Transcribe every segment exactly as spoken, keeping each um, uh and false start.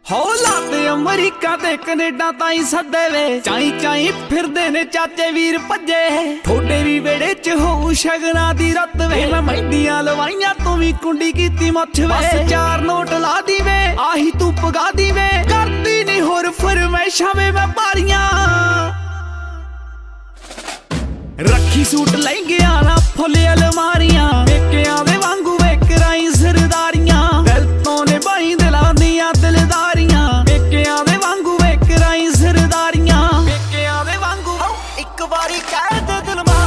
ਹੌਲਾ ਤੇ ਅਮਰੀਕਾ ਤੇ ਕੈਨੇਡਾ ਤਾਈ ਸੱਦੇ ਵੇ ਚਾਈ ਚਾਈ ਫਿਰਦੇ ਨੇ ਚਾਚੇ ਵੀਰ ਭੱਜੇ ਥੋੜੇ ਵੀ ਵੇੜੇ ਚ ਹੋਊ ਸ਼ਗਨਾਂ ਦੀ ਰਤ ਵੇ ਮੈਂ ਮਹਿੰਦੀਆਂ ਲਵਾਈਆਂ ਤੂੰ ਵੀ ਕੁੰਡੀ ਕੀਤੀ ਮੱਛ ਵੇ ਬਸ ਚਾਰ ਨੋਟ ਲਾ ਦੀ ਵੇ ਆਹੀ ਤੂੰ ਪਗਾ ਦੀ ਵੇ ਕਰਦੀ ਨਹੀਂ ਹੋਰ ਫਰਮੈਸ਼ਾਂ ਵੇ ਮੈਂ ਭਾਰੀਆਂ ਰੱਖੀ ਸੂਟ ਲਹਿੰਗਿਆਂ ਨਾ ਫੁੱਲ ਅਲਮਾਰੀਆਂ ਪੇਕਿਆਂ ਦੇ ਵਾਂਗੂ ਵੇ ਕਰਾਈ ਸਰਦਾਰੀਆਂ ਦਿਲ ਤੋਂ ਨੇ ਬਾਈ ਦਿਲਾਂ ਦੀਆਂ ਦਿਲਦਾਰੀਆਂ ਪੇਕਿਆਂ ਦੇ ਵਾਂਗੂ ਵੇ ਕਰਾਈ ਸਰਦਾਰੀਆਂ ਪੇਕਿਆਂ ਦੇ ਵਾਂਗੂ ਇੱਕ ਵਾਰੀ ਕਹਿ ਦੇ ਦਿਲ ਮਾਰ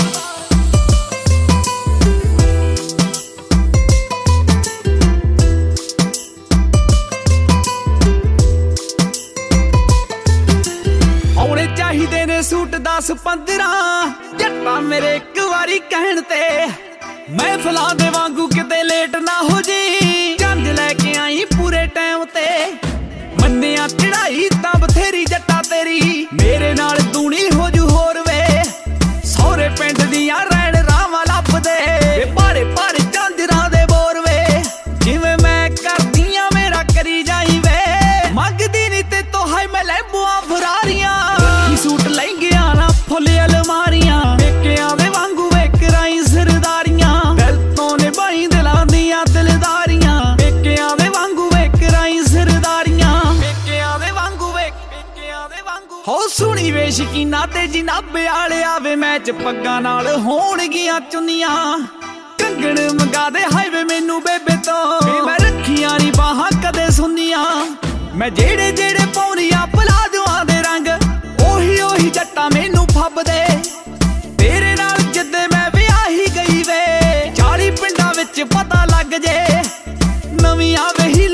ਆਉਣੇ ਚਾਹੀਦੇ ਨੇ ਸੂਟ ਦਸ ਪੰਦਰਾਂ ਜੱਟਾ ਮੇਰੇ ਇੱਕ ਵਾਰੀ ਕਹਿਣ ਤੇ ਮਹਿਫਲਾਂ ਦੇ ਵਾਂਗੂ ਕਿਤੇ ਲੇਟ ਨਾ ਹੋ ਜੀ ਚੰਦ ਲੈ ਕੇ ਆਈ ਪੂਰੇ ਟਾਈਮ ਤੇ ਮੰਨਿਆ ਚੜਾਈ ਤਾਂ ਬਥੇਰੀ ਜੱਟਾ ਤੇਰੀ ਮੇਰੇ ਨਾਲ ਤੂਣੀ ਹੋ ਜੂ ਹੋਰ ਵੇ ਸਹੁਰੇ ਪਿੰਡ ਦੀਆਂ ਰੈਣ ਰਾਵਾਂ ਲੱਭਦੇ ਵੇ ਭਾਰੇ ਭਾਰੇ ਚਾਂਦਰਾਂ ਦੇ ਬੋਰ ਵੇ ਜਿਵੇਂ ਮੈਂ ਕਰਦੀਆਂ ਮੇਰਾ ਕਰੀ ਜਾਈ ਵੇ ਮੰਗਦੀ ਨਹੀਂ ਤੇ ਤੋ ਹਾਏ ਮੈਂ ਲੈਬੂਆਂ ਫਰਾਰੀਆਂ ਸੂਟ ਲਹਿੰਗਿਆਂ ਨਾ ਫੁੱਲ ਅਲਮਾਰੀਆਂ ਪੇਕਿਆਂ ਦੇ ਵਾਂਗੂ ਵੇ ਕਰਾਈ ਸਰਦਾਰੀਆਂ ਦਿਲ ਤੋਂ ਨੇ ਬਾਈ ਦਿਲਾਂ ਦੀਆਂ ਦਿਲਦਾਰੀਆਂ ਪੇਕਿਆਂ ਦੇ ਵਾਂਗੂ ਵੇ ਕਰਾਈ ਸਰਦਾਰੀਆਂ ਪੇਕਿਆਂ ਦੇ ਵਾਂਗੂ ਵੇ ਪੇਕਿਆਂ ਦੇ ਵਾਂਗੂ ਹੋ ਸੁਣੀ ਵੇ ਸ਼ਕੀਨਾ ਤੇ ਜਨਾਬੇ ਵਾਲਿਆ ਵੇ ਮੈਚ ਪੱਗਾਂ ਨਾਲ ਹੋਣਗੀਆਂ ਚੁੰਨੀਆਂ ਕੰਗਣ ਮੰਗਾ ਦੇ ਹਾਏ ਵੇ ਮੈਨੂੰ ਬੇਬੇ ਤੋਂ ਵੇ ਮੈਂ ਰੱਖੀਆਂ ਨੀ ਬਾਹਾਂ ਕਦੇ ਸੁਣੀਆਂ ਮੈਂ ਜਿਹੜੇ ਜਿਹੜੇ ਪੌਣੀਆਂ ਪਲਾਜੋਆਂ ਦੇ ਰੰਗ ਉਹੀ ਉਹੀ ਜੱਟਾ ਮੈਨੂੰ ਫੱਬਦੇ ਤੇਰੇ ਨਾਲ ਜਿੱਦੇ ਮੈਂ ਵਿਆਹੀ ਗਈ ਵੇ ਚਾਲੀ ਪਿੰਡਾਂ ਵਿੱਚ ਪਤਾ ਲੱਗ ਜੇ ਨਵੀਆਂ ਵੇ